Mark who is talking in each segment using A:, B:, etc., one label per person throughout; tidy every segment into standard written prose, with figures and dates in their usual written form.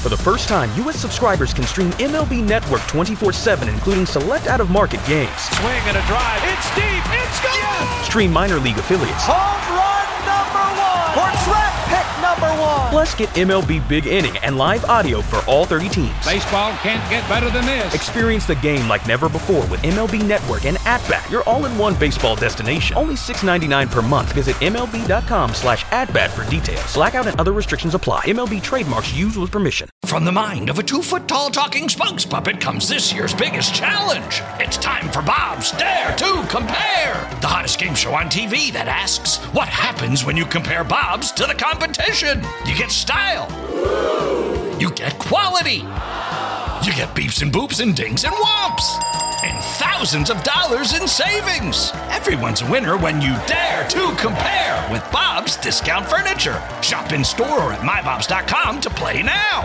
A: For the first time, U.S. subscribers can stream MLB Network 24/7, including select out-of-market games.
B: Swing and a drive. It's deep. It's gone. Yes!
A: Stream minor league affiliates.
B: Home run number 1. Or draft pick number 1.
A: Plus, get MLB Big Inning and live audio for all 30 teams.
B: Baseball can't get better than this.
A: Experience the game like never before with MLB Network and At-Bat, your all-in-one baseball destination. Only $6.99 per month. Visit MLB.com/at-bat for details. Blackout and other restrictions apply. MLB trademarks used with permission.
C: From the mind of a 2-foot-tall talking Spunks puppet comes this year's biggest challenge. It's time for Bob's Dare to Compare, the hottest game show on TV that asks, what happens when you compare Bob's to the competition? You get style. You get quality. You get beeps and boops and dings and whomps. And thousands of dollars in savings. Everyone's a winner when you dare to compare with Bob's Discount Furniture. Shop in store or at mybobs.com to play now.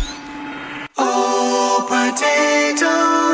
D: Oh, potato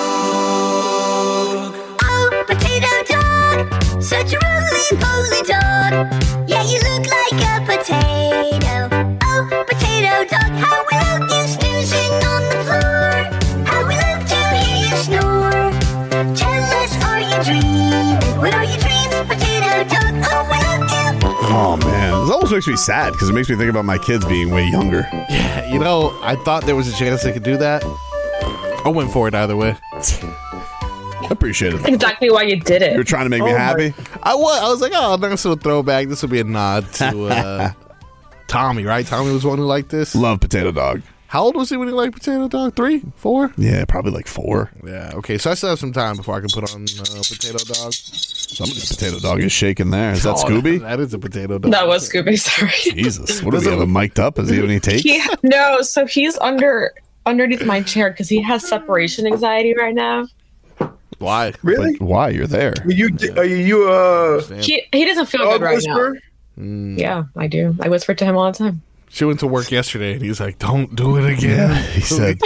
D: dog. Oh, potato dog. Such a roly-poly dog. Yeah, you look like a potato. Oh, potato dog. How we love you snoozing on the floor. How we love to hear you snore. Tell us, are you dreaming? What are your dreams, potato dog? Oh, we love you.
E: Oh, man. This almost makes me sad because it makes me think about my kids being way younger.
F: Yeah, you know, I thought there was a chance they could do that. I went for it either way.
E: I appreciate it.
G: Exactly why you did it.
E: You're trying to make me happy?
F: I was like, oh, nice little throwback. This will be a nod to Tommy, right? Tommy was the one who liked this.
E: Love Potato Dog.
F: How old was he when he liked Potato Dog? 3? 4?
E: Yeah, probably like 4.
F: Yeah, okay. So I still have some time before I can put on Potato Dog.
E: Somebody's Potato Dog is shaking there. Is that Scooby?
F: That is a Potato Dog.
G: That was Scooby, sorry.
E: Jesus. What does he have him mic'd up? Does he have any takes?
G: No, so he's underneath my chair because he has separation anxiety right now.
F: Why?
H: Really?
E: But why? You're there.
H: He
G: doesn't feel good right
H: whisperer?
G: now. Yeah, I do. I whisper to him all the time.
F: She went to work yesterday and he's like, don't do it again.
E: Yeah, he said.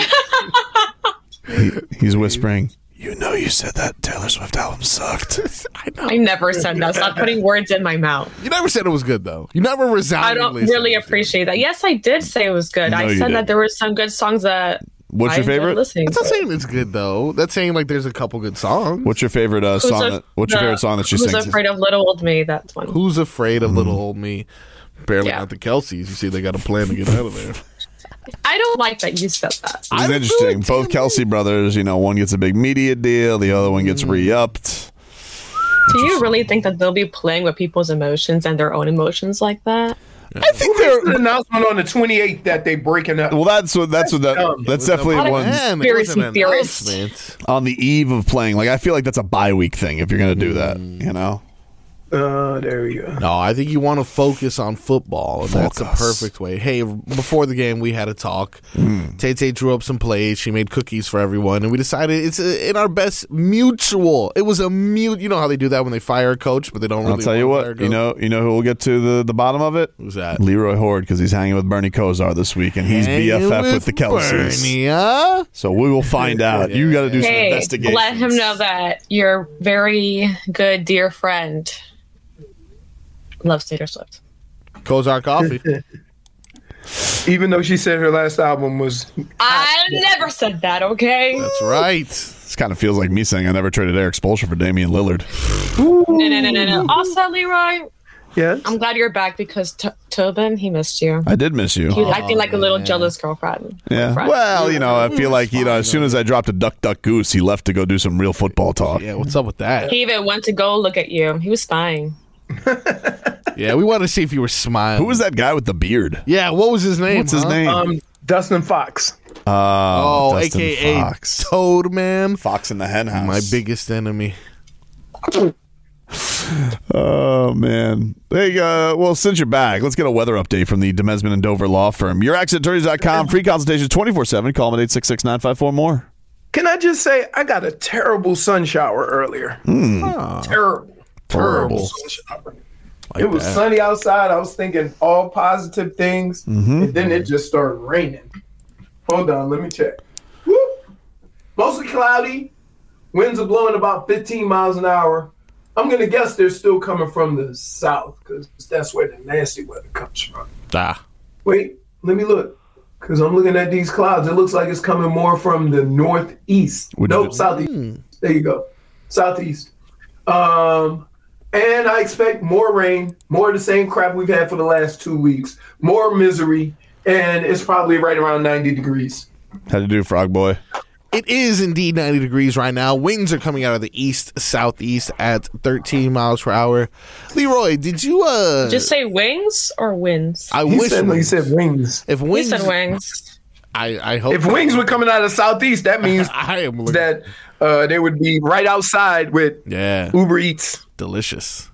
E: He's whispering, you know you said that Taylor Swift album sucked.
F: I know.
G: I never said that. Stop putting words in my mouth.
F: You never said it was good, though. You never resoundingly
G: I don't really appreciate that. Yes, I did say it was good.
E: No,
G: I said that there were some good songs that
E: What's your favorite?
G: Listening
F: That's not saying it's good, though. That's saying, like, there's a couple good songs.
E: What's your favorite song? What's your favorite song that she sings?
G: Who's Afraid of Little Old Me? That's one.
F: Who's Afraid of Little Old Me? Barely not the Kelseys. You see, they got a plan to get out of there.
G: I don't like that you said that.
E: It's interesting. Both Kelsey brothers, one gets a big media deal, the other one gets re-upped.
G: Do you really think that they'll be playing with people's emotions and their own emotions like that?
E: I think there's
H: an announcement on the 28th that they breaking up.
E: Well, that's definitely one
G: conspiracy theorist
E: on the eve of playing. Like, I feel like that's a bye week thing if you're going to do that.
H: There we go.
F: No, I think you want to focus on football, and that's a perfect way. Hey, before the game, we had a talk. Tay drew up some plays. She made cookies for everyone, and we decided it's in our best mutual. It was a you know how they do that when they fire a coach, but they don't really.
E: I'll tell you what. You know who will get to the bottom of it?
F: Who's that?
E: Leroy Horde, because he's hanging with Bernie Kosar this week, and he's BFF with the Kelseys.
F: Bernie, huh?
E: So we will find out. You got to do some investigation.
G: Let him know that your very good dear friend loves Taylor Swift.
F: Kozar Coffee.
H: Even though she said her last album was...
G: I never said that, okay?
F: That's right.
E: This kind of feels like me saying I never traded Eric Spoelstra for Damian Lillard.
G: No. Also, Leroy,
H: yes?
G: I'm glad you're back because Tobin, he missed you.
E: I did miss you.
G: He was acting like a little jealous girlfriend.
E: Yeah. Well, I feel like, as soon as I dropped a duck, duck, goose, he left to go do some real football talk.
F: Yeah, what's up with that?
G: He even went to go look at you. He was spying.
F: Yeah, we want to see if you were smiling.
E: Who was that guy with the beard?
F: Yeah, what was his name?
E: What's his name?
H: Dustin Fox.
E: Dustin
F: a.k.a.
E: Fox.
F: Toad Man.
E: Fox in the hen house.
F: My biggest enemy.
E: Oh, man. Hey, well, since you're back, let's get a weather update from the Demesman and Dover law firm. YourAccentAttorneys.com. Free consultations 24/7. Call them at 866-954-MORE.
H: Can I just say, I got a terrible sun shower earlier. Terrible sun shower. It was sunny outside. I was thinking all positive things, and then it just started raining. Hold on, let me check. Whoop. Mostly cloudy. Winds are blowing about 15 miles an hour. I'm going to guess they're still coming from the south because that's where the nasty weather comes from.
F: Ah.
H: Wait, let me look. Because I'm looking at these clouds. It looks like it's coming more from the northeast. Southeast. There you go. Southeast. And I expect more rain, more of the same crap we've had for the last 2 weeks, more misery, and it's probably right around 90 degrees.
E: How'd you do, Frog Boy?
F: It is indeed 90 degrees right now. Winds are coming out of the east-southeast at 13 miles per hour. Leroy, did you
G: just say wings or winds?
H: He said wings.
F: If wings,
G: he said wings.
F: I hope
H: if wings were coming out of the southeast, that means that they would be right outside with Uber Eats.
F: Delicious.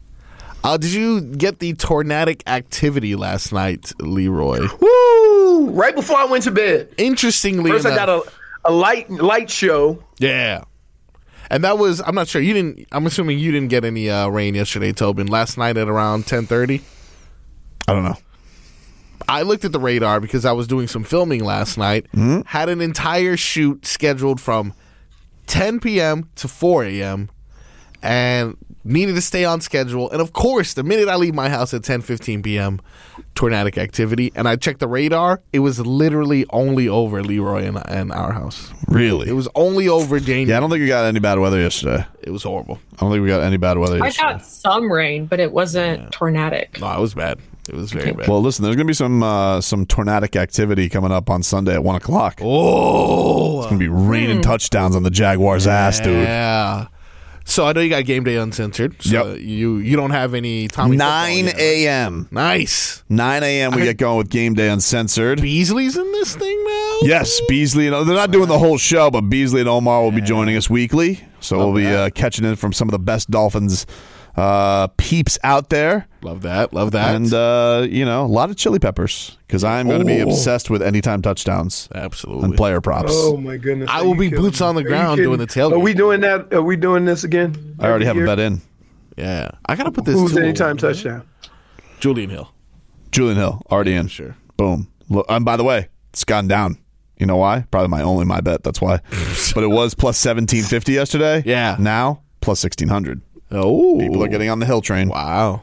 F: Did you get the tornadic activity last night, Leroy?
H: Woo! Right before I went to bed.
F: Interestingly
H: enough, I got a light show.
F: Yeah. And that was, I'm not sure, I'm assuming you didn't get any rain yesterday, Tobin. Last night at around 10:30?
E: I don't know.
F: I looked at the radar because I was doing some filming last night.
E: Mm-hmm.
F: Had an entire shoot scheduled from 10 p.m. to 4 a.m. and needed to stay on schedule. And of course, the minute I leave my house at 10:15 p.m., tornadic activity, and I checked the radar, it was literally only over Leroy and our house.
E: Really?
F: It was only over Jane.
E: Yeah, I don't think we got any bad weather yesterday.
F: It was horrible.
E: I don't think we got any bad weather yesterday.
G: I got some rain, but it wasn't tornadic.
F: No, it was bad. It was very bad.
E: Well, listen, there's going to be some tornadic activity coming up on Sunday at 1 o'clock.
F: Oh!
E: It's going to be raining touchdowns on the Jaguars' ass, dude.
F: Yeah. So I know you got Game Day Uncensored. So you don't have any Tommy
E: 9 a.m.
F: Nice.
E: 9 a.m. we get going with Game Day Uncensored.
F: Beasley's in this thing now?
E: Yes, Beasley. They're not doing the whole show, but Beasley and Omar will be joining us weekly. So we'll be catching in from some of the best Dolphins peeps out there.
F: Love that.
E: And, a lot of chili peppers because I'm going to be obsessed with anytime touchdowns.
F: Absolutely.
E: And player props.
H: Oh, my goodness.
F: I will be boots on the ground doing the tailgate.
H: Are we doing that? Are we doing this again?
E: I already have a bet in.
F: Yeah. I got to put this
H: Who's anytime touchdown?
F: Julian Hill.
E: Already in.
F: Sure.
E: Boom. Look, and by the way, it's gone down. You know why? Probably my bet. That's why. But it was plus 1750 yesterday.
F: Yeah.
E: Now, plus 1600.
F: Oh.
E: People are getting on the Hill train.
F: Wow.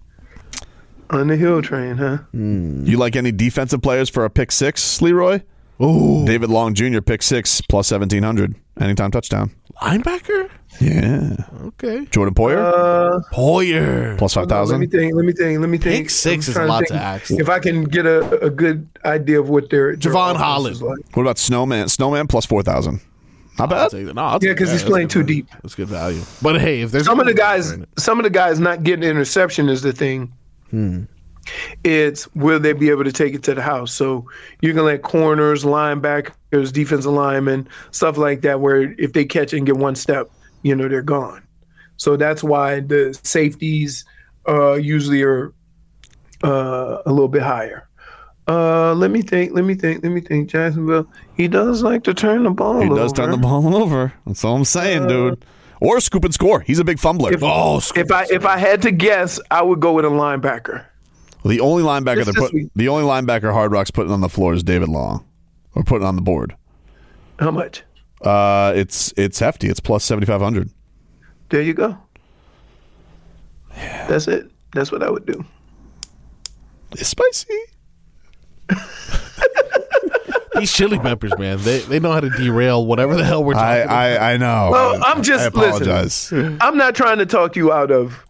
H: On the Hill train, huh?
E: You like any defensive players for a pick six, Leroy?
F: Oh.
E: David Long Jr., pick six, plus 1700. Anytime touchdown.
F: Linebacker?
E: Yeah.
F: Okay.
E: Jordan Poyer?
F: Poyer.
E: Plus 5,000.
H: Let me think.
F: Pick six is a lot to ask.
H: If I can get a good idea of what their
F: Javon Holland.
H: Like.
E: What about Snowman? Snowman plus 4,000. Not bad.
F: Yeah,
H: because he's playing too deep.
F: That's good value. But hey, if there's
H: some of the guys not getting interception is the thing. It's will they be able to take it to the house? So you can let corners, linebackers, defensive linemen, stuff like that, where if they catch and get one step, they're gone. So that's why the safeties usually are a little bit higher. Let me think. Jacksonville, he does like to turn the ball over.
E: He does turn the ball over. That's all I'm saying, dude. Or scoop and score. He's a big fumbler.
H: If I had to guess, I would go with a linebacker.
E: Well, the only linebacker Hard Rock's putting on the floor is David Long, or putting on the board.
H: How much?
E: It's hefty. It's plus 7,500.
H: There you go. Yeah. That's it. That's what I would do.
E: It's spicy.
F: These chili peppers, man, they know how to derail whatever the hell we're talking about.
E: I know.
H: Well, I apologize. Listen, I'm not trying to talk you out of.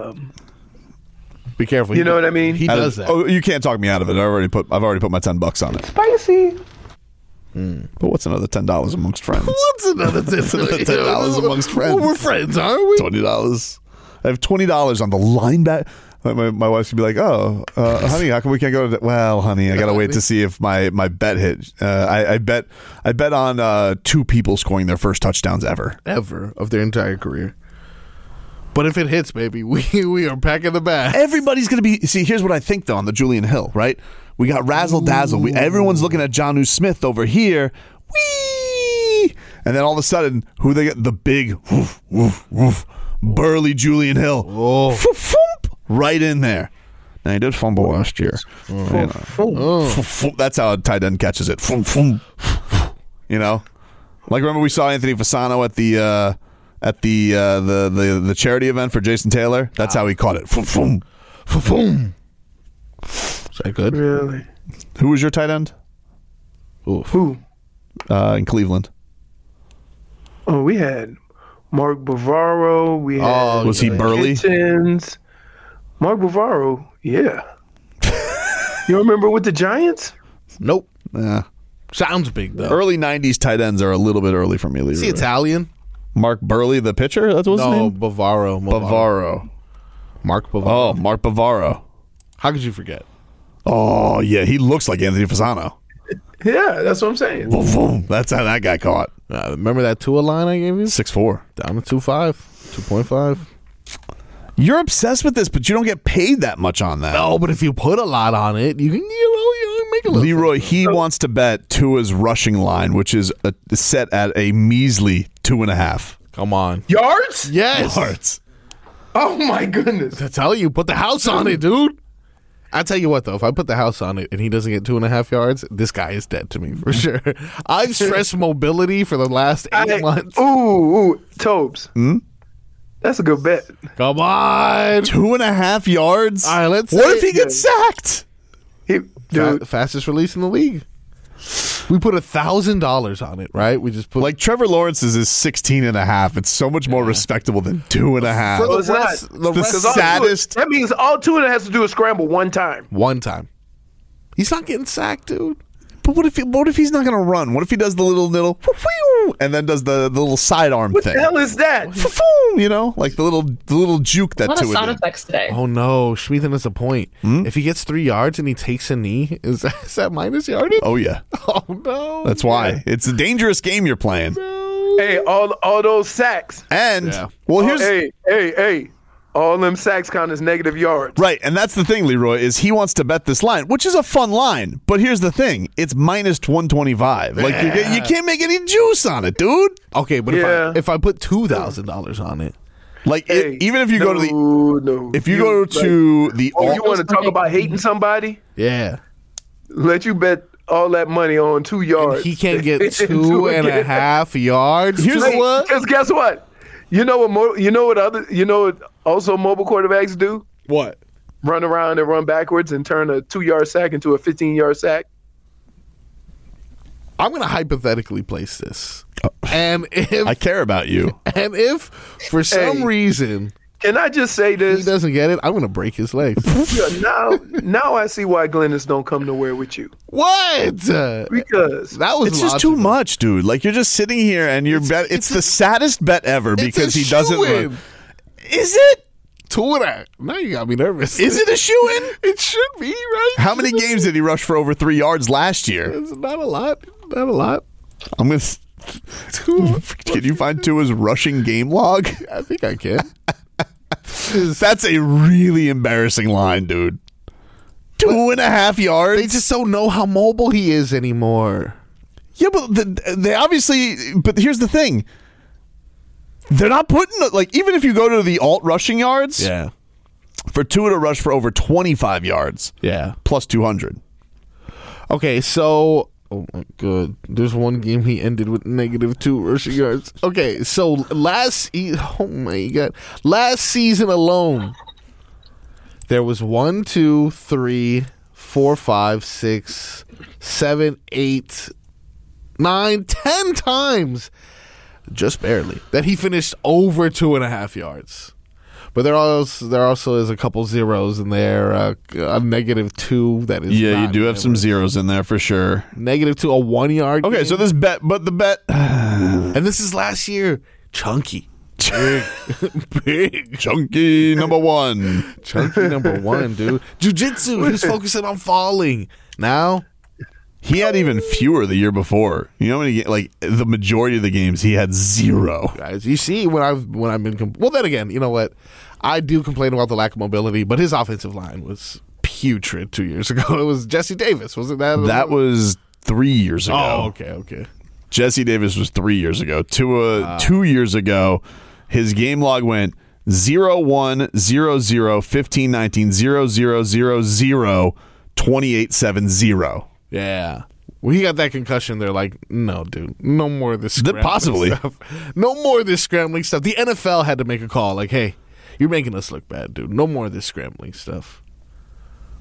F: Be careful.
H: You know what I mean?
F: He does that.
E: Oh, you can't talk me out of it. I've already put my $10 on it.
H: Spicy.
E: But what's another $10 amongst friends?
F: What's another
E: $10 amongst friends?
F: Well, we're friends, aren't we?
E: $20. I have $20 on the linebacker. My wife's gonna be like, "Oh, honey, how come we can't go to?" Well, honey, I gotta wait to see if my bet hit. I bet on 2 people scoring their first touchdowns ever
F: of their entire career. But if it hits, baby, we are packing the bag.
E: Everybody's gonna be. See, here's what I think though on the Julian Hill, right? We got razzle dazzle. Everyone's looking at Jonnu Smith over here. Whee! And then all of a sudden, who they get? The big woof, woof, woof, burly Julian Hill.
F: Oh.
E: Right in there. Now, he did fumble last year. That's how a tight end catches it. Like remember we saw Anthony Fasano at the charity event for Jason Taylor. That's how he caught it.
F: Is that good?
H: Really?
E: Who was your tight end?
F: Oof.
H: Who?
E: in Cleveland.
H: Oh, we had Mark Bavaro. We had
E: was he Burley?
H: Kitchens. Mark Bavaro, yeah. You remember with the Giants?
F: Nope.
E: Yeah.
F: Sounds big though.
E: Early 90s tight ends are a little bit early for me, Leroy.
F: Is he Italian?
E: Mark Burley, the pitcher? That's what's his
F: No,
E: name?
F: Bavaro.
E: Bavaro.
F: Mark Bavaro.
E: Oh, Mark Bavaro.
F: How could you forget?
E: Oh, yeah. He looks like Anthony Fasano.
H: Yeah, that's what I'm saying.
E: Boom, boom. That's how that guy caught.
F: Remember that Tua line I gave you?
E: 6'4".
F: Down to 2.5. 2.5.
E: You're obsessed with this, but you don't get paid that much on that.
F: No, but if you put a lot on it, you can make a little.
E: Leroy, he wants to bet Tua's rushing line, which is set at a measly 2.5
F: Come on.
H: Yards?
F: Yes.
E: yards.
H: Oh, my goodness.
F: I tell you, put the house on it, dude. I tell you what, though, if I put the house on it and he doesn't get 2.5 yards, this guy is dead to me for sure. I've stressed mobility for the last 8 months.
H: Ooh, Tobes. That's a good bet.
F: Come on.
E: 2.5 yards?
F: All right, let's
E: What
F: say-
E: if he gets sacked?
H: Dude,
F: Fastest release in the league. We put $1,000 on it, right? We just put
E: Like Trevor Lawrence's is 16.5. It's so much more respectable than 2.5.
F: For the
H: it's not.
F: rest, the
E: The
F: rest
E: saddest.
H: that means all Tua has to do is scramble one time.
F: one time. He's not getting sacked, dude.
E: But what if he's not going to run? What if he does the little and then does the little sidearm
H: What
E: thing?
H: the hell is that?
E: You know, like the little juke that
G: A lot of
E: Tua
G: sound
E: did.
G: effects today.
F: Oh no, Schmeathan has a point. If he gets 3 yards and he takes a knee, is that minus yardage?
E: Oh yeah,
F: Oh no,
E: that's why it's a dangerous game you're playing.
H: Hey, all those sacks.
E: And
F: Yeah.
E: well, here's
H: Hey. All them sacks count as negative yards.
E: right, and that's the thing, Leroy, is he wants to bet this line, which is a fun line. But here's the thing: it's minus 125. Like you can't make any juice on it, dude.
F: Okay, but
H: Yeah.
F: if I put $2,000 on it,
E: Like
H: Hey,
E: even if you go to the
H: no.
E: if you go to the
H: Oh, you want to talk about hating somebody?
F: yeah,
H: Let you bet all that money on 2 yards.
F: he can't get 2.5 yards.
E: Here's
F: Tua?
E: what-
H: Because guess what? You know what also mobile quarterbacks do?
F: What?
H: Run around and run backwards and turn a 2-yard sack into a 15-yard sack.
F: I'm going to hypothetically place this, and if
E: I care about you.
F: for some reason
H: Can I just say
F: he
H: this?
F: doesn't get it, I'm going to break his legs.
H: Yeah, now I see why Glennis don't come nowhere with you.
F: What?
H: Because
F: That was
E: It's just too
F: logical.
E: much, dude. Like you're just sitting here and you're bet. It's the saddest bet ever because he doesn't.
F: shoo-in.
E: Is it?
F: Tua. Now you got me nervous.
E: Is it a shoe in?
F: It should be, right?
E: How many games did he rush for over 3 yards last year?
F: It's not a lot. Not a lot.
E: I'm gonna. Can you find Tua's rushing game log?
F: I think I can.
E: That's a really embarrassing line, dude. 2.5 yards.
F: They just don't know how mobile he is anymore.
E: Yeah, but they obviously. But here's the thing: they're not putting like even if you go to the alt rushing yards,
F: Yeah.
E: for Tua to rush for over 25 yards,
F: Yeah.
E: plus 200.
F: Okay, so oh my god, there's one game he ended with -2 rushing yards. Okay, so last season alone, there was 1, 2, 3, 4, 5, 6, 7, 8, 9, 10 times, just barely, that he finished over 2.5 yards. But there also is a couple zeros in there, a -2 that is.
E: Yeah, you
F: not
E: do have some
F: numerous.
E: zeros in there for sure.
F: -2, a 1 yard.
E: Okay,
F: game.
E: so this bet, but the bet.
F: And this is last year. Chunky. Big.
E: Chunky number one.
F: Chunky number 1, dude. Jiu-jitsu. He's focusing on falling. Now,
E: He had even fewer the year before. You know how many? Like the majority of the games, he had 0.
F: guys, you see when I've been well, then again, you know what? I do complain about the lack of mobility, but his offensive line was putrid 2 years ago. It was Jesse Davis, wasn't that?
E: That was 3 years ago.
F: Oh, okay.
E: Jesse Davis was 3 years ago. Tua 2 years ago. His game log went 0-1, 0-0, 15-19, 0-0, 0-0, 28-7-0.
F: Yeah. When he got that concussion, they're like, no, dude, no more of this scrambling
E: Possibly.
F: stuff. No more of this scrambling stuff. The NFL had to make a call like, hey, you're making us look bad, dude. No more of this scrambling stuff.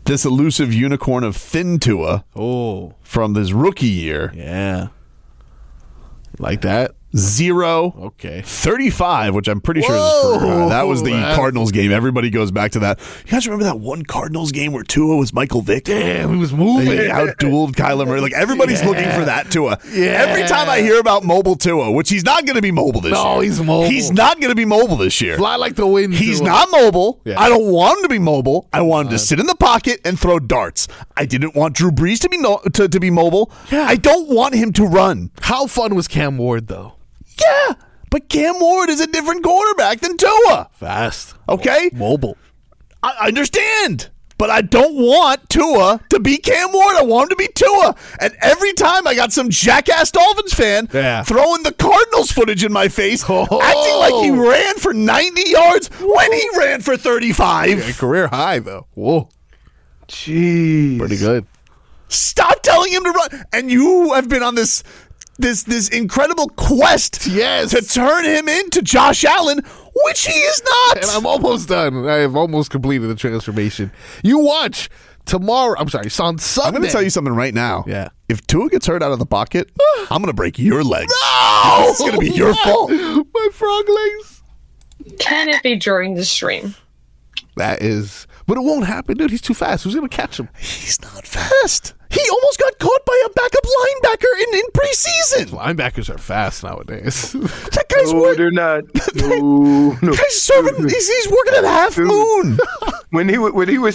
E: this elusive unicorn of Thin Tua from his rookie year.
F: Yeah. Like that?
E: 0,
F: Okay.
E: 35, which I'm pretty sure is his career. That was the Cardinals game. Everybody goes back to that. You guys remember that one Cardinals game where Tua was Michael Vick?
F: Damn, he was moving.
E: He outdueled Kyler Murray. Like, everybody's looking for that Tua.
F: Yeah.
E: Every time I hear about mobile Tua, which he's not going to be mobile this year.
F: No, he's mobile.
E: He's not going to be mobile this year.
F: Fly like the wind.
E: He's
F: Tua.
E: not mobile.
F: Yeah.
E: I don't want him to be mobile. I want him to sit in the pocket and throw darts. I didn't want Drew Brees to be to be mobile.
F: Yeah.
E: I don't want him to run.
F: How fun was Cam Ward, though?
E: Yeah, but Cam Ward is a different quarterback than Tua.
F: Fast.
E: Okay?
F: Mobile.
E: I understand. But I don't want Tua to be Cam Ward. I want him to be Tua. And every time I got some jackass Dolphins fan throwing the Cardinals footage in my face, acting like he ran for 90 yards when he ran for 35.
F: Yeah, career high, though. Whoa.
H: Jeez.
F: Pretty good.
E: Stop telling him to run. And you have been on this incredible quest to turn him into Josh Allen, which he is not.
F: And I'm almost done. I have almost completed the transformation. You watch tomorrow. I'm sorry, on Sunday.
E: I'm going to tell you something right now.
F: Yeah.
E: If Tua gets hurt out of the pocket, I'm going to break your leg.
F: No!
E: It's going to be your fault.
F: My frog legs.
G: Can it be during the stream?
F: That is. But it won't happen, dude. He's too fast. Who's going to catch him?
E: He's not fast. He almost got caught by a backup linebacker in preseason.
F: Linebackers are fast nowadays.
E: That guy's
H: they're not. No.
E: Guy's serving. He's working at Half Moon.
H: When he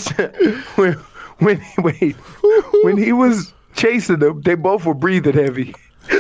H: was chasing them, they both were breathing heavy.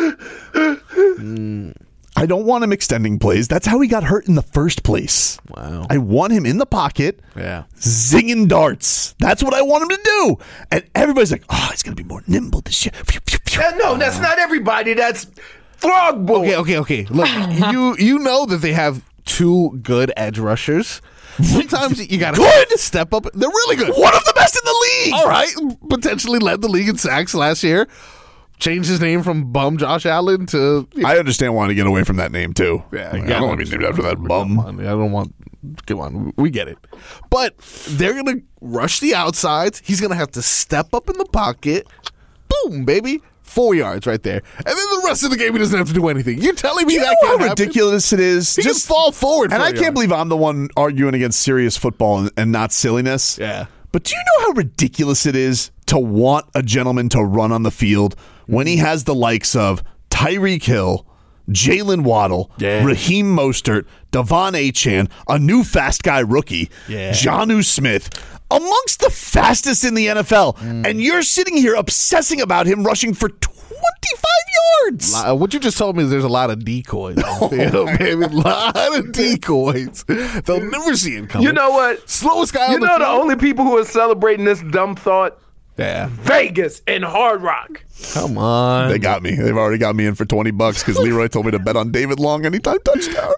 E: I don't want him extending plays. That's how he got hurt in the first place.
F: Wow.
E: I want him in the pocket,
F: Yeah.
E: zinging darts. That's what I want him to do. And everybody's like, oh, he's going to be more nimble this year.
H: No, that's not everybody. That's Frog Boy.
F: Okay. Look, you know that they have two good edge rushers. Sometimes you got to step up. They're really good.
E: One of the best in the league.
F: All right. Potentially led the league in sacks last year. Changed his name from Bum Josh Allen to...
E: I understand wanting to get away from that name, too.
F: Yeah,
E: I don't want to be named after that bum.
F: Come on. We get it. But they're going to rush the outsides. He's going to have to step up in the pocket. Boom, baby. 4 yards right there. And then the rest of the game, he doesn't have to do anything. You're telling me
E: Do you
F: that
E: know
F: can't
E: how
F: happen?
E: ridiculous it is?
F: He just fall forward.
E: And I can't believe I'm the one arguing against serious football and not silliness.
F: Yeah.
E: But do you know how ridiculous it is to want a gentleman to run on the field when he has the likes of Tyreek Hill, Jalen Waddle, Raheem Mostert, Devon Achane, a new fast guy rookie, Jonnu Smith, amongst the fastest in the NFL, and you're sitting here obsessing about him rushing for 25 yards.
F: What you just told me is there's a lot of decoys. Baby. A lot of decoys. They'll never see it coming.
H: You know what?
F: Slowest guy
H: You
F: on the
H: know the
F: field.
H: only people who are celebrating this dumb thought?
F: Yeah.
H: Vegas and Hard Rock.
F: Come on.
E: They got me. They've already got me in for $20 because Leroy told me to bet on David Long anytime touchdown.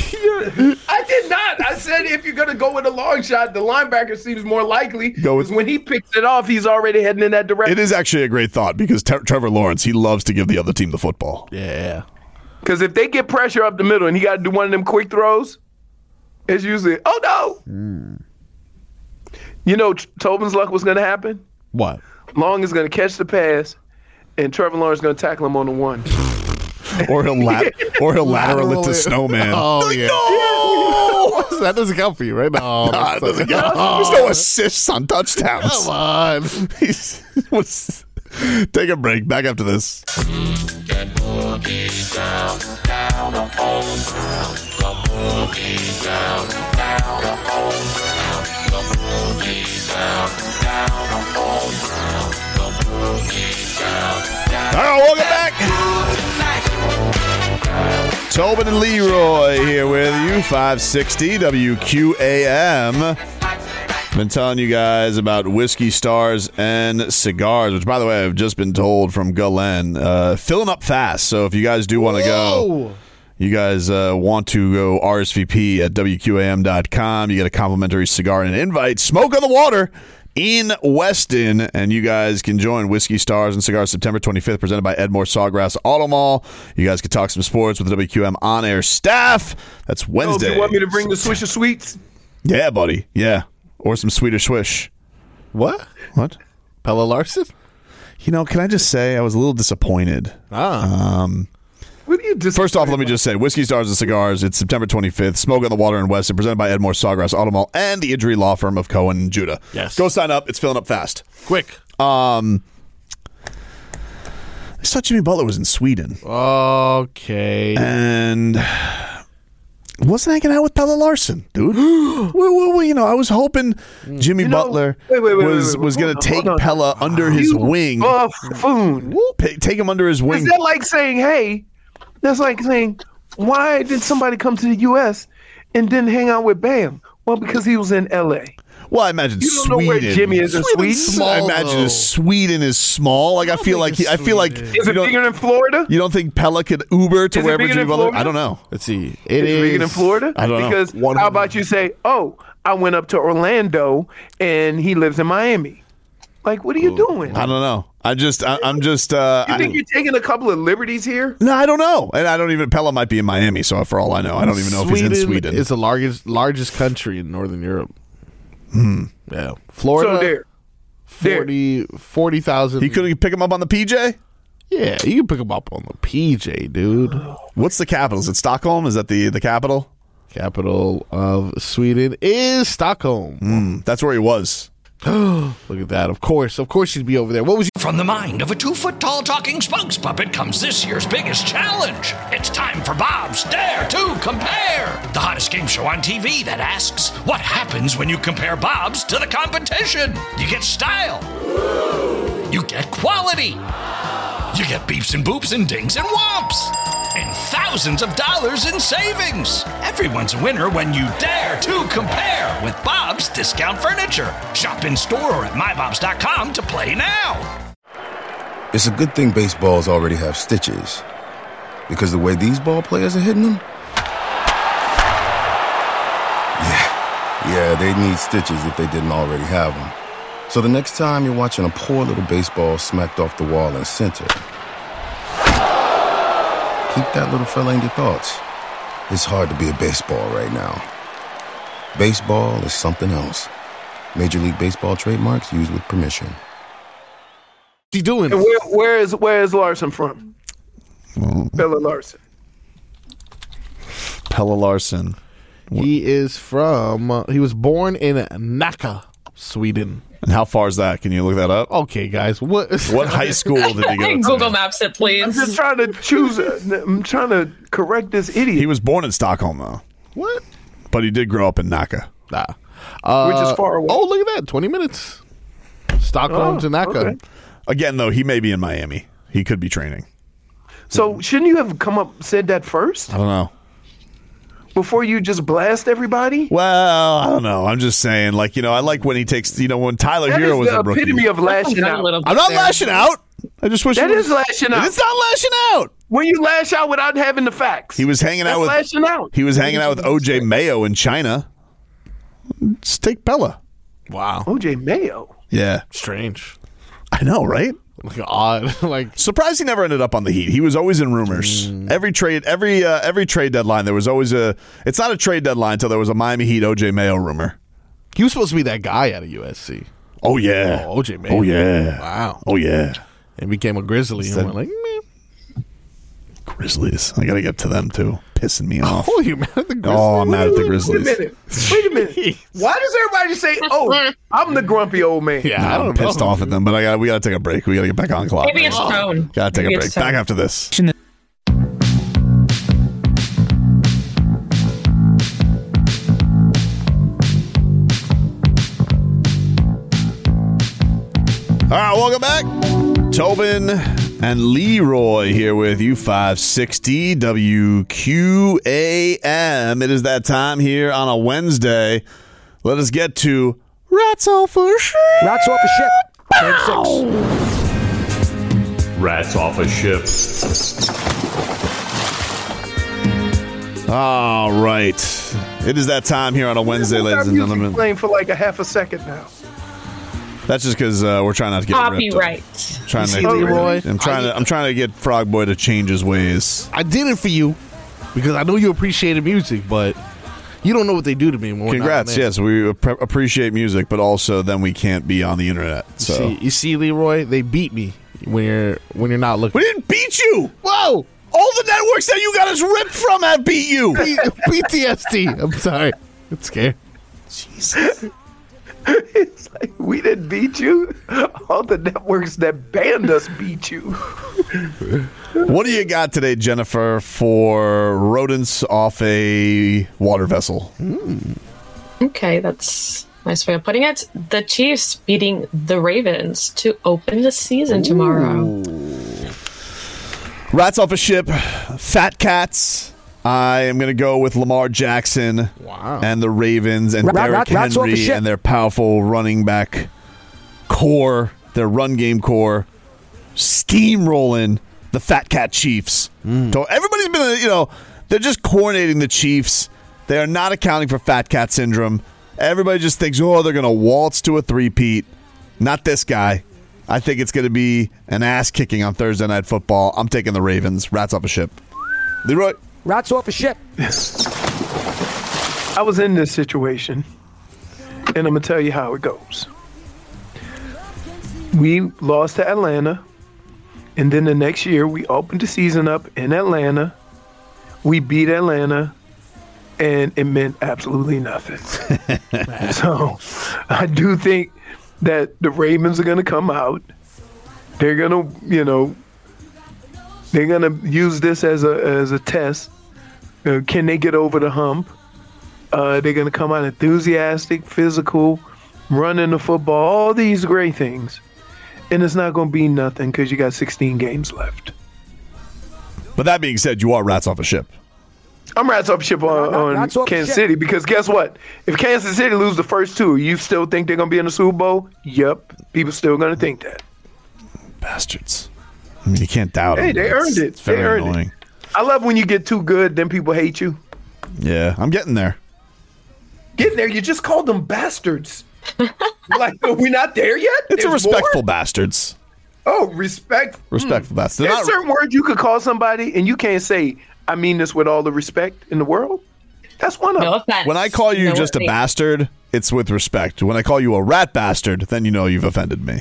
H: I did not. I said if you're going to go with a long shot, the linebacker seems more likely. Because when he picks it off, he's already heading in that direction.
E: It is actually a great thought because Trevor Lawrence, he loves to give the other team the football.
F: Yeah.
H: Because if they get pressure up the middle and he got to do one of them quick throws, it's usually, oh no. You know, Tobin's luck was going to happen?
F: What?
H: Long is going to catch the pass, and Trevor Lawrence is going to tackle him on the one.
E: Or he'll lateral it to Snowman.
F: Oh, yeah. No! That doesn't count for you, right? No,
E: Nah, it doesn't count. There's no assists on touchdowns.
F: Come on.
E: Take a break. Back after this. All right, welcome back. Tobin and Leroy here with you, 560 WQAM. Been telling you guys about Whiskey Stars and Cigars, which, by the way, I've just been told from Galen, filling up fast. So if you guys do want to go, you guys want to go RSVP at WQAM.com. You get a complimentary cigar and an invite. Smoke on the Water in Weston, and you guys can join Whiskey Stars and Cigars September 25th, presented by Edmore Sawgrass Auto Mall. You guys can talk some sports with the WQM on-air staff. That's Wednesday.
H: Do you want me to bring the Swisher Sweets?
E: Yeah, buddy. Yeah. Or some Swedish Swish.
F: What? Pella Larson?
E: You know, can I just say I was a little disappointed.
H: What are you disappointed
E: First off, let me just say, Whiskey Stars and Cigars, it's September 25th, Smoke on the Water in Weston, presented by Edmore Sawgrass Automall and the injury law firm of Cohen and Judah.
F: Yes.
E: Go sign up. It's filling up fast.
F: Quick.
E: I thought Jimmy Butler was in Sweden.
F: Okay.
E: And wasn't hanging out with Pella Larson, dude. well, you know, I was hoping Jimmy Butler was going to take Pella under his wing.
H: Buffoon.
E: Take him under his wing.
H: Is that like saying, hey, that's like saying, why did somebody come to the U.S. and didn't hang out with Bam? Well, because he was in L.A.
E: Well, I imagine
H: you don't
E: Sweden.
H: know where Jimmy is in Sweden.
F: Small,
E: I imagine Sweden is small. Like I feel like
F: is it
H: bigger than Florida?
E: You don't think Pella could Uber to wherever Jimmy Butler? I don't know.
F: Let's see.
H: Is it bigger than Florida?
E: I don't know.
H: Because how about you say, oh, I went up to Orlando and he lives in Miami. Like, what are you doing?
E: I don't know. I'm just.
H: You think you're taking a couple of liberties here?
E: No, I don't know. And I don't even. Pella might be in Miami. So for all I know, I don't even know if he's in Sweden.
F: It's the largest country in Northern Europe. Yeah, Florida.
H: So
F: 40,000.
E: He couldn't pick him up on the PJ.
F: Yeah, you can pick him up on the PJ, dude.
E: What's the capital? Is it Stockholm? Is that the capital?
F: Capital of Sweden is Stockholm.
E: That's where he was.
F: Look at that. Of course you'd be over there. What was
C: From the mind of a 2-foot-tall talking spokes puppet comes this year's biggest challenge. It's time for Bob's Dare to Compare, the hottest game show on TV that asks, what happens when you compare Bob's to the competition? You get style. You get quality. You get beeps and boops and dings and whomps. And thousands of dollars in savings. Everyone's a winner when you dare to compare with Bob's Discount Furniture. Shop in store or at mybobs.com to play now.
I: It's a good thing baseballs already have stitches. Because the way these ball players are hitting them? Yeah, they need stitches if they didn't already have them. So the next time you're watching a poor little baseball smacked off the wall in center, keep that little fella in your thoughts. It's hard to be a baseball right now. Baseball is something else. Major League Baseball trademarks used with permission.
F: he doing?
H: And where is Larson from? Pella Larson.
E: Pella Larson.
F: He is from. He was born in Nacka, Sweden.
E: And how far is that? Can you look that up?
F: Okay, guys. What
E: high school did he go to?
G: Google Maps it, please.
H: I'm just trying to choose. I'm trying to correct this idiot.
E: He was born in Stockholm, though.
F: What?
E: But he did grow up in Nacka.
H: Which is far away.
F: Oh, look at that. 20 minutes. Stockholm to Nacka.
H: Okay.
E: Again, though, he may be in Miami. He could be training.
H: So shouldn't you have said that first?
E: I don't know.
H: Before you just blast everybody?
E: Well, I don't know. I'm just saying, like, I like when he takes, when Tyler
H: That
E: Hero
H: is
E: was
H: the
E: a rookie.
H: epitome of lashing out.
E: I'm not lashing out. I just wish
H: That is lashing out.
E: It's not lashing out.
H: When you lash out without having the facts.
E: He was hanging out with
H: lashing out.
E: He was hanging out with OJ Mayo in China. Just take Pella.
F: Wow.
H: OJ Mayo.
E: Yeah.
F: Strange.
E: I know, right?
F: Like odd. Like
E: surprised he never ended up on the Heat. He was always in rumors. Every trade deadline, there was always it's not a trade deadline until there was a Miami Heat OJ Mayo rumor.
F: He was supposed to be that guy out of USC.
E: Oh yeah.
F: Oh, OJ Mayo.
E: Oh yeah.
F: Wow.
E: Oh yeah.
F: And became a Grizzly and went like, meh.
E: Grizzlies. I gotta get to them too. Pissing me off.
F: Oh, you mad at the Grizzlies?
E: Oh, I'm mad at the Grizzlies.
H: Wait a minute. Why does everybody say, "Oh, I'm the grumpy old man"?
F: Yeah, I
E: I'm
F: don't know.
E: pissed off at them, but we gotta take a break. We gotta get back on clock.
G: Maybe it's tone.
E: Gotta take
G: Maybe
E: a break.
G: it's tone.
E: Back after this. All right, welcome back. Tobin and Leroy here with you, 560 WQAM. It is that time here on a Wednesday. Let us get to Rats Off a Ship.
B: Rats off a ship. Game 6.
J: Rats off a ship.
E: All right. It is that time here on a Wednesday, ladies and gentlemen.
H: Playing for like a half a second now.
E: That's just because we're trying not to get
G: Copyright.
E: Trying to
F: Leroy?
E: I'm trying to get Frog Boy to change his ways.
F: I did it for you because I know you appreciated music, but You don't know what they do to me when we're
E: Congrats,
F: not on air.
E: yes. We appreciate music, but also then we can't be on the internet. So
F: You see, Leroy, they beat me when you're not looking.
E: we didn't beat you.
F: Whoa!
E: All the networks that you got us ripped from have beat you.
F: PTSD. I'm sorry. I'm scared.
E: Jesus.
H: It's like, we didn't beat you. All the networks that banned us beat you.
E: What do you got today, Jennifer, for rodents off a water vessel?
G: Okay, that's a nice way of putting it. The Chiefs beating the Ravens to open the season tomorrow.
E: Rats off a ship, fat cats. I am going to go with Lamar Jackson and the Ravens and Derrick Henry and their powerful running back core, their run game core, steamrolling the Fat Cat Chiefs. So everybody's been, they're just coordinating the Chiefs. They are not accounting for Fat Cat syndrome. Everybody just thinks, they're going to waltz to a three-peat. Not this guy. I think it's going to be an ass-kicking on Thursday Night Football. I'm taking the Ravens. Rats off a ship. Leroy?
B: Rats off a ship.
H: I was in this situation, and I'm going to tell you how it goes. We lost to Atlanta, and then the next year we opened the season up in Atlanta. We beat Atlanta, and it meant absolutely nothing. So I do think that the Ravens are going to come out. They're going to, they're going to use this as a test. Can they get over the hump? They're going to come out enthusiastic, physical, running the football, all these great things. And it's not going to be nothing because you got 16 games left.
E: But that being said, you are rats off a ship.
H: I'm rats off a ship on Kansas City because guess what? If Kansas City lose the first two, you still think they're going to be in the Super Bowl? Yep. People still going to think that.
E: Bastards. I mean, you can't doubt them.
H: Hey, they earned it.
E: It's very
H: they earned
E: annoying.
H: it. I love when you get too good, then people hate you.
E: Yeah, I'm getting there.
H: Getting there, you just called them bastards. Like, are we not there yet?
E: It's
H: There's
E: a respectful
H: more?
E: bastards.
H: Oh, respect.
E: Respectful bastards.
H: There's certain words you could call somebody, and you can't say, I mean this with all the respect in the world. That's one of them.
G: No offense.
E: When I call you
G: No
E: just a
G: offense.
E: bastard, it's with respect. When I call you a rat bastard, then you know you've offended me.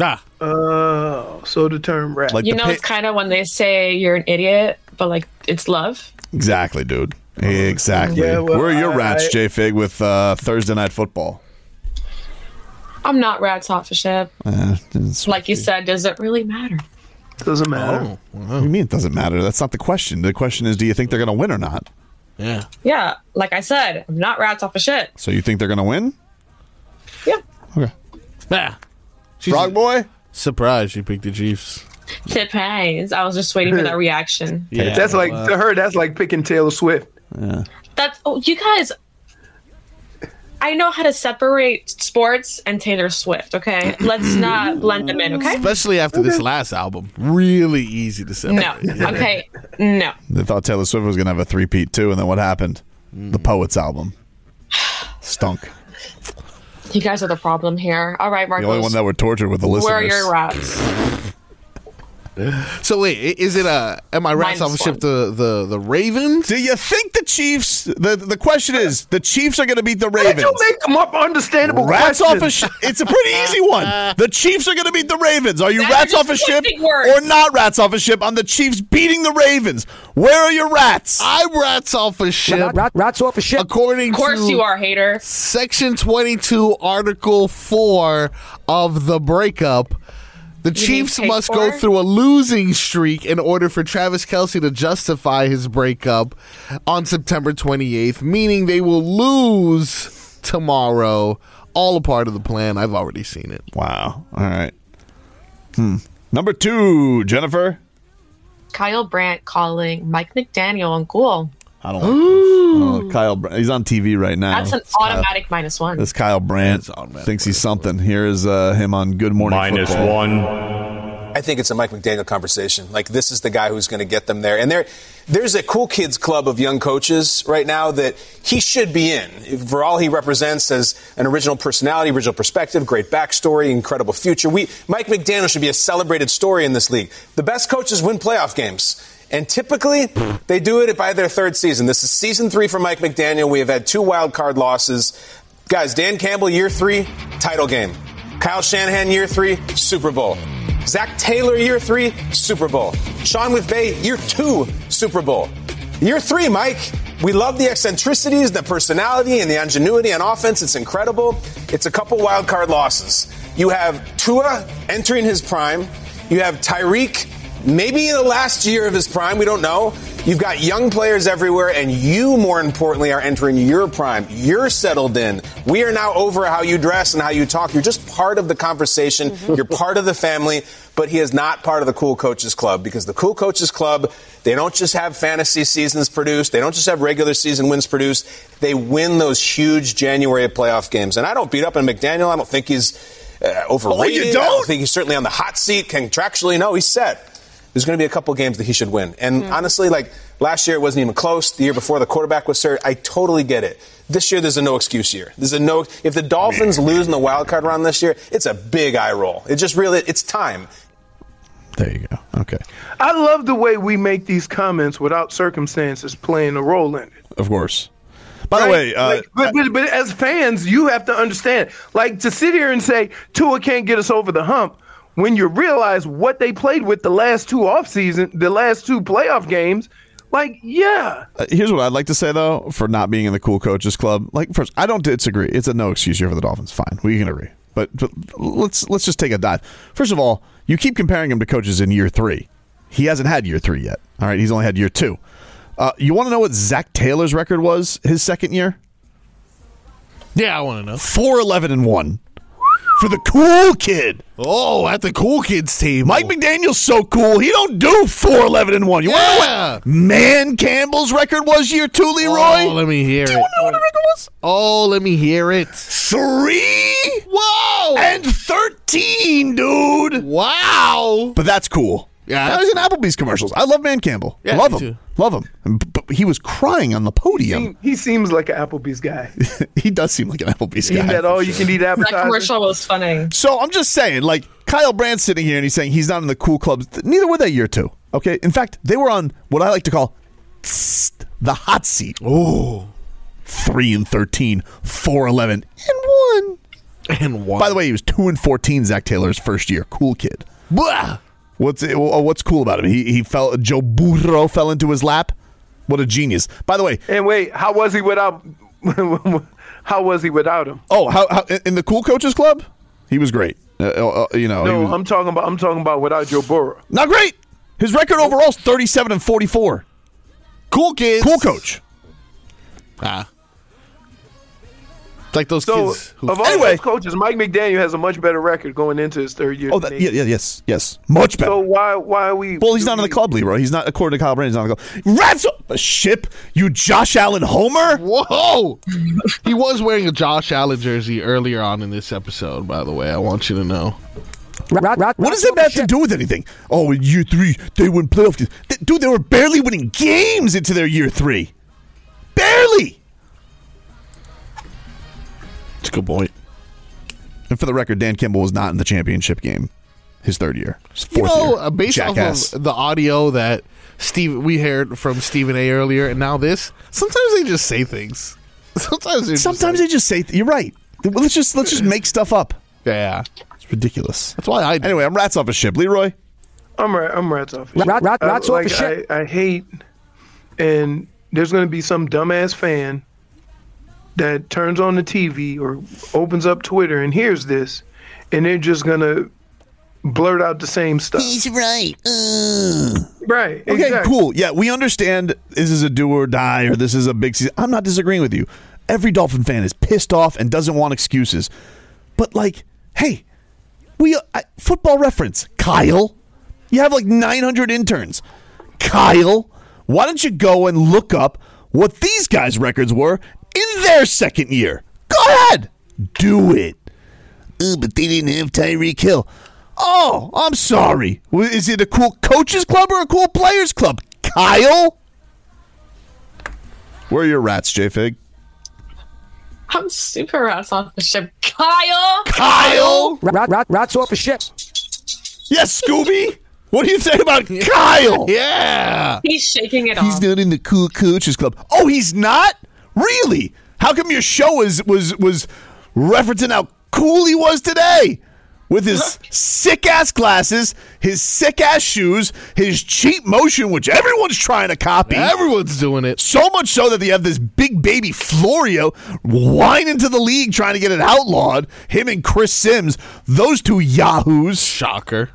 H: Oh, so the term rat.
E: Like
G: It's kind of when they say you're an idiot, but like it's love.
E: Exactly, dude. Exactly.
H: Yeah, well,
E: Where are your rats, J-Fig, with Thursday Night Football?
G: I'm not rats off a ship. Like you said, does it really matter?
H: Doesn't matter.
E: What do you mean it doesn't matter? That's not the question. The question is, do you think they're going to win or not?
F: Yeah.
G: Yeah, like I said, I'm not rats off a ship.
E: So you think they're going to win?
G: Yeah.
E: Okay.
F: Yeah.
E: Frog Boy?
F: Surprised you picked the Chiefs.
G: Surprise. I was just waiting for that reaction.
F: Yeah.
H: That's like, to her, that's like picking Taylor Swift.
E: Yeah.
G: You guys, I know how to separate sports and Taylor Swift, okay? Let's not blend them in, okay?
F: Especially after this last album. Really easy to separate.
G: No. Okay. No.
E: They thought Taylor Swift was going to have a three-peat too, and then what happened? The Poets album. Stunk.
G: You guys are the problem here. All right, Marcos.
E: The only one that were tortured with the listeners.
G: Where are your rats?
F: So wait, is it am I rats off a ship the Ravens?
E: Do you think the Chiefs? The question is, the Chiefs are going to beat the Ravens.
H: Why'd you make them up understandable
E: Rats
H: questions?
E: off a ship. It's a pretty easy one. The Chiefs are going to beat the Ravens. Are you
G: That
E: rats
G: is
E: off a ship
G: twisting words.
E: or not rats off a ship on the Chiefs beating the Ravens? Where are your rats?
F: I'm rats off a ship.
B: Rats off a ship.
F: According
G: Of course
F: to
G: you are, hater.
F: Section 22, Article 4 of the breakup, the Chiefs
G: mean
F: must
G: pay
F: go
G: for?
F: through a losing streak in order for Travis Kelce to justify his breakup on September 28th, meaning they will lose tomorrow. All a part of the plan. I've already seen it.
E: Wow. All right. Number 2, Jennifer.
G: Kyle Brandt calling Mike McDaniel uncool.
E: I don't like Kyle Brandt. He's on TV right now.
G: That's an automatic -1.
E: This Kyle Brandt thinks he's something. Here is him on Good Morning Football.
J: -1. I think it's a Mike McDaniel conversation. Like, this is the guy who's going to get them there. And there's a cool kids club of young coaches right now that he should be in. For all he represents as an original personality, original perspective, great backstory, incredible future. Mike McDaniel should be a celebrated story in this league. The best coaches win playoff games. And typically, they do it by their third season. This is season 3 for Mike McDaniel. We have had 2 wild card losses. Guys, Dan Campbell, year 3, title game. Kyle Shanahan, year 3, Super Bowl. Zach Taylor, year 3, Super Bowl. Sean McVay, year 2, Super Bowl. Year 3, Mike. We love the eccentricities, the personality, and the ingenuity on offense. It's incredible. It's a couple wild card losses. You have Tua entering his prime. You have Tyreek maybe in the last year of his prime. We don't know. You've got young players everywhere, and you, more importantly, are entering your prime. You're settled in. We are now over how you dress and how you talk. You're just part of the conversation. You're part of the family, but he is not part of the Cool Coaches Club, because the Cool Coaches Club, they don't just have fantasy seasons produced. They don't just have regular season wins produced. They win those huge January playoff games. And I don't beat up on McDaniel. I don't think he's overrated.
E: Oh, you don't?
J: I don't think he's certainly on the hot seat contractually. No, he's set. There's going to be a couple games that he should win. And honestly, like last year, it wasn't even close. The year before, the quarterback was hurt. I totally get it. This year, there's a no excuse year. If the Dolphins lose in the wild card round this year, it's a big eye roll. It just really, it's time.
E: There you go. Okay.
K: I love the way we make these comments without circumstances playing a role in it.
E: Of course. By the way,
K: but as fans, you have to understand. Like, to sit here and say Tua can't get us over the hump, when you realize what they played with the last 2 the last 2 playoff games, like, yeah.
E: Here's what I'd like to say, though, for not being in the Cool Coaches Club. Like, first, I don't disagree. It's a no excuse year for the Dolphins. Fine, we can agree. But let's just take a dive. First of all, you keep comparing him to coaches in year 3. He hasn't had year 3 yet. All right, he's only had year 2. You want to know what Zach Taylor's record was his second year?
F: Yeah, I want to know.
E: 4-11-1. For the cool kid.
F: Oh, at the cool kids team.
E: Mike McDaniel's so cool. He don't do 4-11-1. You want to know what Man Campbell's record was year 2, Leroy?
F: Oh, let me hear it.
E: Do you want to know what the record was?
F: Oh, let me hear it.
E: 3
F: Whoa!
E: and 13, dude.
F: Wow.
E: But that's cool.
F: Yeah,
E: that was in Applebee's commercials. I love Man Campbell.
F: Yeah,
E: love
F: me
E: him.
F: too.
E: Love him. But he was crying on the podium.
K: He seems like an Applebee's guy.
E: He does seem like an Applebee's
K: Eating
E: guy.
K: that all-you-can-eat appetizer.
G: That commercial was funny.
E: So I'm just saying, like, Kyle Brandt's sitting here and he's saying he's not in the cool clubs. Neither were they year 2. Okay? In fact, they were on what I like to call the hot seat.
F: Oh.
E: 3-13, 4-11, and 1. By the way, he was 2-14 Zach Taylor's first year. Cool kid.
F: Blah.
E: What's cool about him? He fell. Joe Burrow fell into his lap. What a genius! By the way,
K: and wait, how was he without? How was he without him?
E: Oh, how in the Cool Coaches Club? He was great.
K: No, I'm talking about without Joe Burrow.
E: Not great. His record overall is 37-44.
F: Cool kids.
E: Cool coach.
F: Like those kids.
K: Of all those coaches, Mike McDaniel has a much better record going into his third year.
E: Oh, yes, much better.
K: So why are we?
E: Well, he's not in the club, Leroy. He's not, according to Kyle Brandon, he's not in the club. Rats up a ship, you Josh Allen homer.
F: Whoa! He was wearing a Josh Allen jersey earlier on in this episode, by the way. I want you to know.
E: What does that have to do with anything? Oh, in year 3, they win playoff games. Dude, they were barely winning games into their year 3. Barely.
F: That's a good point.
E: And for the record, Dan Campbell was not in the championship game his third year. His fourth year.
F: Based
E: Jackass.
F: off of the audio that we heard from Stephen A. earlier, and now this, sometimes they just say things. Sometimes
E: they just say you're right. Let's just make stuff up.
F: Yeah.
E: It's ridiculous.
F: That's why I do.
E: Anyway, I'm rats off a ship. Leroy?
K: I'm rats off a ship. Rats off a ship. I hate, and there's going to be some dumbass fan that turns on the TV or opens up Twitter and hears this, and they're just going to blurt out the same stuff.
L: He's right.
K: Right.
E: Okay,
K: exactly.
E: cool. Yeah, we understand this is a do or die or this is a big season. I'm not disagreeing with you. Every Dolphin fan is pissed off and doesn't want excuses. But, like, hey, Football Reference, Kyle, you have like 900 interns. Kyle, why don't you go and look up what these guys' records were in their second year? Go ahead. Do it.
L: But they didn't have Tyreek Hill.
E: Oh, I'm sorry. Is it a Cool Coaches Club or a Cool Players Club? Kyle? Where are your rats, J-Fig?
G: I'm super rats off the ship. Kyle!
E: Kyle!
M: Rats off a ship.
E: Yes, Scooby? What do you say about Kyle?
F: Yeah.
G: He's shaking it
E: He's
G: off.
E: not in the cool coaches club. Oh, he's not? Really? How come your show was referencing how cool he was today? With his sick-ass glasses, his sick-ass shoes, his cheap motion, which everyone's trying to copy.
F: Everyone's doing it.
E: So much so that they have this big baby Florio whining to the league trying to get it outlawed. Him and Chris Sims, those two yahoos.
F: Shocker.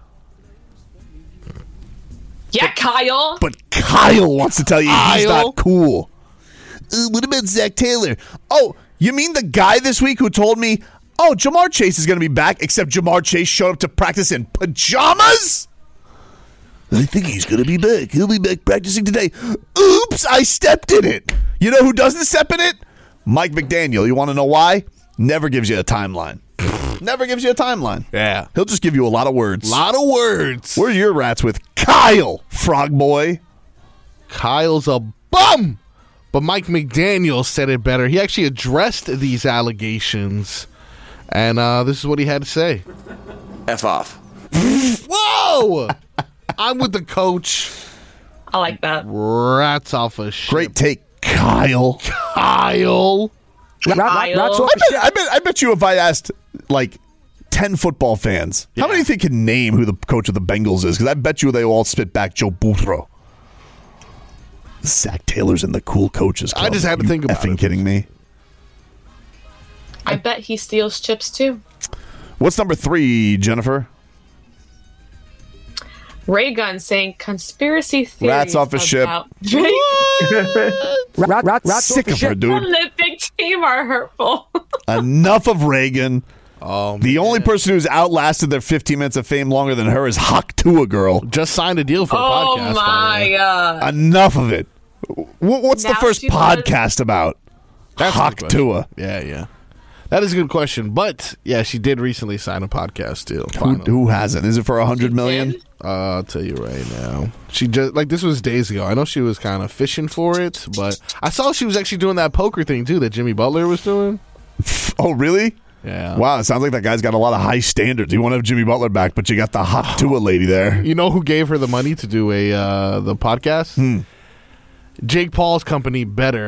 G: Yeah, Kyle.
E: But Kyle wants to tell you he's not cool. What about Zach Taylor? Oh, you mean the guy this week who told me, oh, Jamar Chase is going to be back, except Jamar Chase showed up to practice in pajamas? I think he's going to be back. He'll be back practicing today. Oops, I stepped in it. You know who doesn't step in it? Mike McDaniel. You want to know why? Never gives you a timeline. Never gives you a timeline.
F: Yeah.
E: He'll just give you a lot of words.
F: Lot of words.
E: Where are your rats with Kyle, Frog Boy?
F: Kyle's a bum. But Mike McDaniel said it better. He actually addressed these allegations. And this is what he had to say.
M: F off.
F: Whoa! I'm with the coach.
G: I like that.
F: Rats off a ship.
E: Great take, Kyle.
F: Kyle.
E: I bet you if I asked, like, 10 football fans, how many think can name who the coach of the Bengals is? Because I bet you they all spit back Joe Burrow. Zach Taylor's in the cool coaches club.
F: I just had to think about it.
E: Effing kidding me?
G: I bet he steals chips too.
E: What's number 3, Jennifer?
G: Ray Gun saying conspiracy theories.
E: Rats off a ship.
G: Drake.
E: Rats sick of her, dude.
G: Olympic team are hurtful.
E: Enough of Reagan.
F: Oh,
E: the only person who's outlasted their 15 minutes of fame longer than her is Hawk Tua Girl.
F: Just signed a deal for a podcast.
G: Oh my god!
E: Enough of it. What's the
G: Now
E: first
G: she was-
E: podcast about?
F: That's a
E: Hawk
F: good question.
E: Tua.
F: Yeah. That is a good question. But, yeah, she did recently sign a podcast deal.
E: Who hasn't? Is it for $100 million?
F: I'll tell you right now. She just, like, this was days ago. I know she was kind of fishing for it, but I saw she was actually doing that poker thing, too, that Jimmy Butler was doing.
E: Oh, really?
F: Yeah.
E: Wow, it sounds like that guy's got a lot of high standards. You want to have Jimmy Butler back, but you got the Hawk Tua lady there.
F: You know who gave her the money to do the podcast? Jake Paul's company, Better.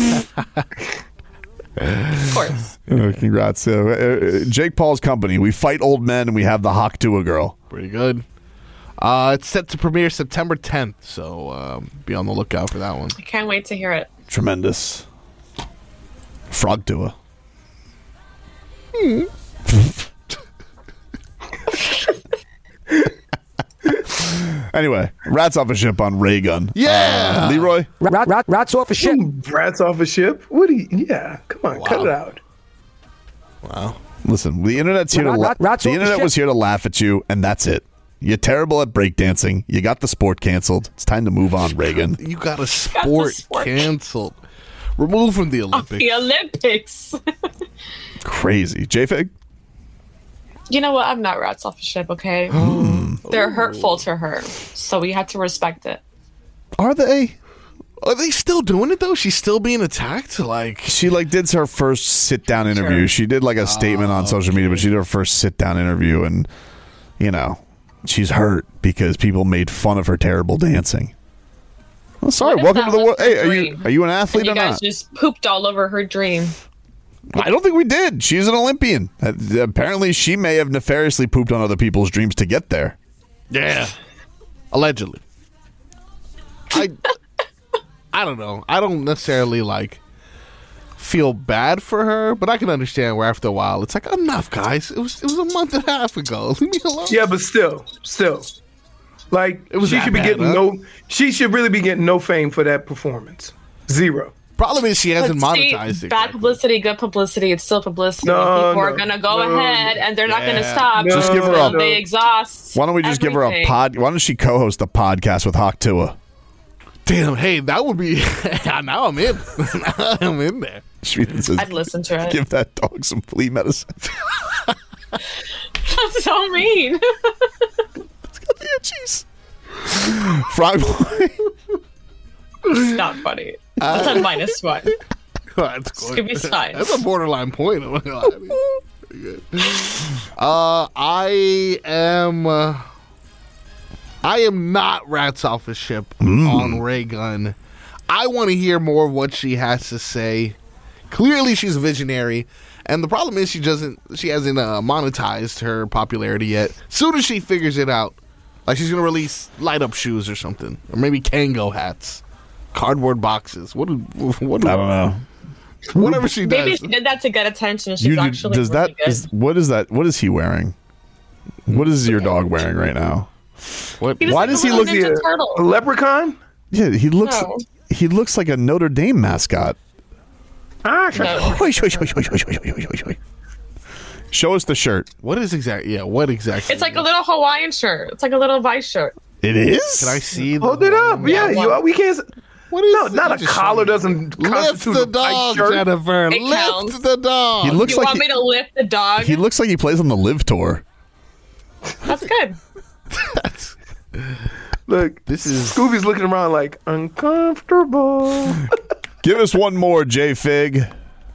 G: Of course.
E: Congrats. Jake Paul's company. We fight old men and we have the Hawk Tua Girl.
F: Pretty good. It's set to premiere September 10th, so be on the lookout for that one.
G: I can't wait to hear it.
E: Tremendous. Frog Tua. Anyway, rats off a ship on Ray Gun.
F: Yeah.
E: Leroy?
K: Rats off a ship. Rats off a ship? What do you, yeah, come on, cut it out.
F: Wow.
E: Listen, the internet's here the internet was here to laugh at you, and that's it. You're terrible at breakdancing. You got the sport canceled. It's time to move on, Reagan.
F: You got a sport canceled. Removed from the Olympics.
G: The Olympics.
E: Crazy. J-Fig?
G: You know what? I'm not rats off a ship, okay? They're hurtful to her, so we have to respect it.
E: Are they?
F: Are they still doing it, though? She's still being attacked?
E: She did her first sit-down interview.
G: Sure.
E: She did a statement on social media, but she did her first sit-down interview, and, she's hurt because people made fun of her terrible dancing. Well, sorry.
G: What if
E: Welcome
G: that
E: to the
G: was
E: world.
G: her
E: Hey,
G: dream?
E: are you an athlete
G: And
E: or
G: you guys
E: not?
G: just pooped all over her dream.
E: I don't think we did. She's an Olympian. Apparently, she may have nefariously pooped on other people's dreams to get there.
F: Yeah. Allegedly. I don't know. I don't necessarily feel bad for her, but I can understand where after a while it's like, enough, guys. It was a month and a half ago. Leave me alone.
K: Yeah, but still.
F: It was
K: she
F: that
K: should be
F: bad,
K: getting
F: huh?
K: she should really be getting no fame for that performance. Zero.
F: Problem is she hasn't
G: But see,
F: monetized it.
G: bad publicity, good publicity. It's still publicity. People are gonna go ahead, and they're not gonna stop.
E: Just give her
G: until
E: a-
G: They exhaust.
E: Why don't we just give her a
G: everything.
E: pod? Why don't she co-host a podcast with Hawk Tua?
F: Damn, hey, that would be... now I'm in. Now I'm in there.
E: Sweden says,
G: I'd listen to it.
E: give that dog some flea medicine.
G: That's so mean.
E: It's got the itchies. Frog Boy.
G: It's not funny. It's a -1.
F: That's
G: Just give me signs.
F: That's a borderline point. I'm not gonna lie to you. I am I am not Rats Off a Ship on Ray Gunn. I want to hear more of what she has to say. Clearly, she's a visionary. And the problem is she hasn't monetized her popularity yet. Soon as she figures it out, like she's going to release light-up shoes or something. Or maybe Kango hats. Cardboard boxes. What I don't
E: know.
F: Whatever she does.
G: Maybe she did that to get attention. She's actually
E: does
G: really
E: that,
G: good.
E: what is that? What is he wearing? What is your dog wearing right now?
F: What?
E: Why does he look
G: like
K: a leprechaun?
E: Yeah, he looks like a Notre Dame mascot. Show us the shirt.
F: What exactly?
G: It's like a little Hawaiian shirt. It's like a little Vice shirt.
E: It is?
F: Can I see?
K: Hold it up. Yeah, we can't.
F: What is
K: not a collar doesn't
F: lift
K: constitute
F: the
K: a Vice
F: dog,
K: shirt.
F: Jennifer.
G: It
F: Lift
G: counts.
F: the dog.
E: He looks
G: You
E: like
G: want me to lift the dog?
E: he looks like he plays on the Live Tour.
G: That's good.
K: Look,
F: this is
K: Scooby's looking around like uncomfortable.
E: Give us one more, J-Fig.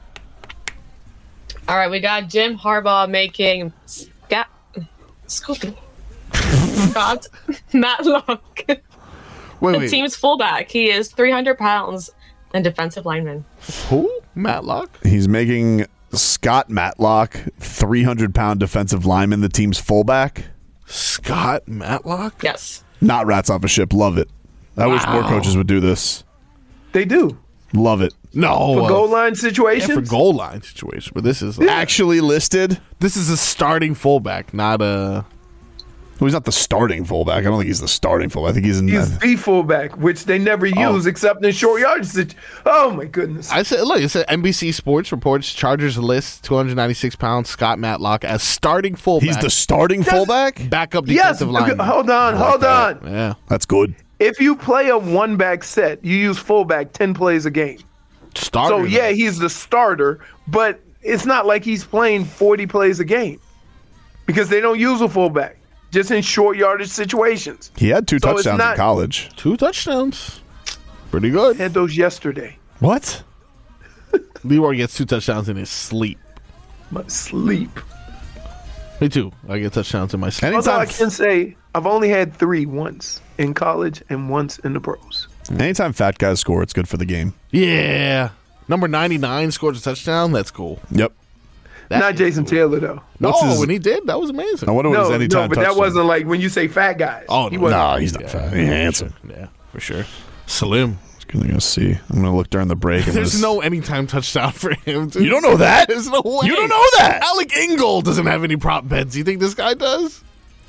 G: All right, we got Jim Harbaugh making Scooby. Got Matlock.
F: Wait.
G: Team's fullback. He is 300 pounds and defensive lineman.
F: Who? Matlock?
E: He's making Scott Matlock, 300-pound defensive lineman, the team's fullback.
F: Scott Matlock?
G: Yes.
E: Not Rats Off a Ship. Love it. I wish more coaches would do this.
K: They do.
E: Love it.
F: No.
K: For goal line situations?
F: Yeah, for goal line situation. But this is
E: actually listed.
F: This is a starting fullback, not a...
E: Well, he's not the starting fullback. I don't think he's the starting fullback. I think he's in
K: the fullback, which they never use except in short yardage. Oh, my goodness.
F: It said NBC Sports reports Chargers list 296-pound Scott Matlock as starting fullback.
E: He's the starting fullback?
F: Backup defensive lineman.
K: Hold on.
F: Yeah.
E: That's good.
K: If you play a one-back set, you use fullback 10 plays a game.
F: Starter.
K: So, yeah, he's the starter, but it's not like he's playing 40 plays a game because they don't use a fullback. Just in short yardage situations.
E: He had 2 touchdowns in college.
F: 2 touchdowns. Pretty good.
K: Had those yesterday.
E: What?
F: Leroy gets 2 touchdowns in his sleep.
K: My sleep.
F: Me too. I get touchdowns in my sleep.
K: Although I can say I've only had 3 once in college and once in the pros.
E: Anytime fat guys score, it's good for the game.
F: Yeah. Number 99 scored a touchdown. That's cool.
E: Yep.
K: Not Jason Taylor, though.
F: When he did, that was amazing.
E: I wonder what his anytime
K: but that wasn't like when you say fat guys.
F: Oh,
E: no, he's not fat. He's handsome.
F: Yeah, for sure. Slim.
E: I'm going to see. I'm going to look during the break.
F: There's no anytime touchdown for him. Dude.
E: You don't know that?
F: There's no way.
E: You don't know that?
F: Alec Ingold doesn't have any prop bets. You think this guy does?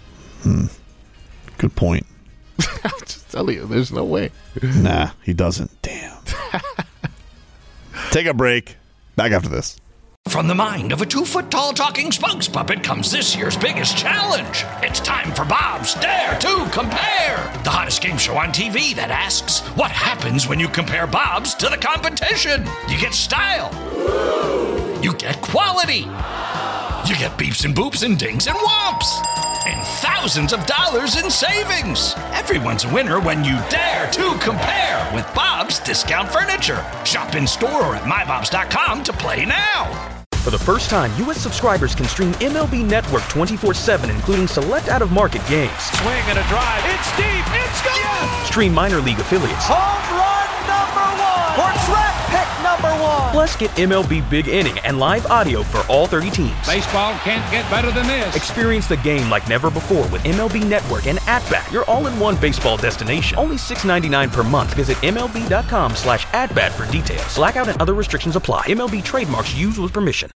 E: Good point.
F: I'll just tell you, there's no way.
E: Nah, he doesn't. Damn. Take a break. Back after this.
C: From the mind of a 2-foot-tall talking spokes puppet comes this year's biggest challenge. It's time for Bob's Dare to Compare, the hottest game show on TV that asks, what happens when you compare Bob's to the competition? You get style. You get quality. You get beeps and boops and dings and whomps. And thousands of dollars in savings. Everyone's a winner when you dare to compare with Bob's Discount Furniture. Shop in store or at mybobs.com to play now.
A: For the first time, U.S. subscribers can stream MLB Network 24/7, including select out-of-market games.
B: Swing and a drive. It's deep. It's gone. Yes.
A: Stream minor league affiliates.
B: Home run number 1. Or track pick number 1.
A: Plus, get MLB Big Inning and live audio for all 30 teams.
M: Baseball can't get better than this.
A: Experience the game like never before with MLB Network and At-Bat, your all-in-one baseball destination. Only $6.99 per month. Visit MLB.com/at-bat for details. Blackout and other restrictions apply. MLB trademarks used with permission.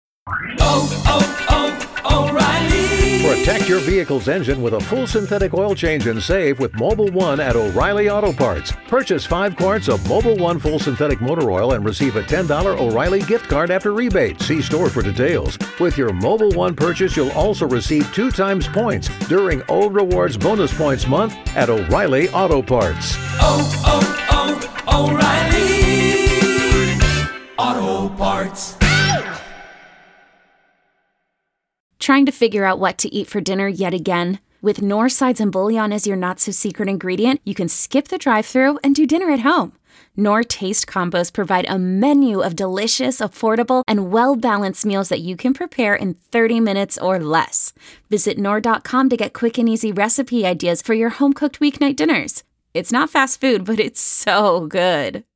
N: O'Reilly. Protect your vehicle's engine with a full synthetic oil change and save with Mobil 1 at O'Reilly Auto Parts. Purchase 5 quarts of Mobil 1 full synthetic motor oil and receive a $10 O'Reilly gift card after rebate. See store for details. With your Mobil 1 purchase, you'll also receive 2 times points during O Rewards Bonus Points Month at O'Reilly Auto Parts.
B: O'Reilly Auto Parts.
O: Trying to figure out what to eat for dinner yet again? With Knorr sides and bouillon as your not-so-secret ingredient, you can skip the drive-thru and do dinner at home. Knorr Taste Combos provide a menu of delicious, affordable, and well-balanced meals that you can prepare in 30 minutes or less. Visit Knorr.com to get quick and easy recipe ideas for your home-cooked weeknight dinners. It's not fast food, but it's so good.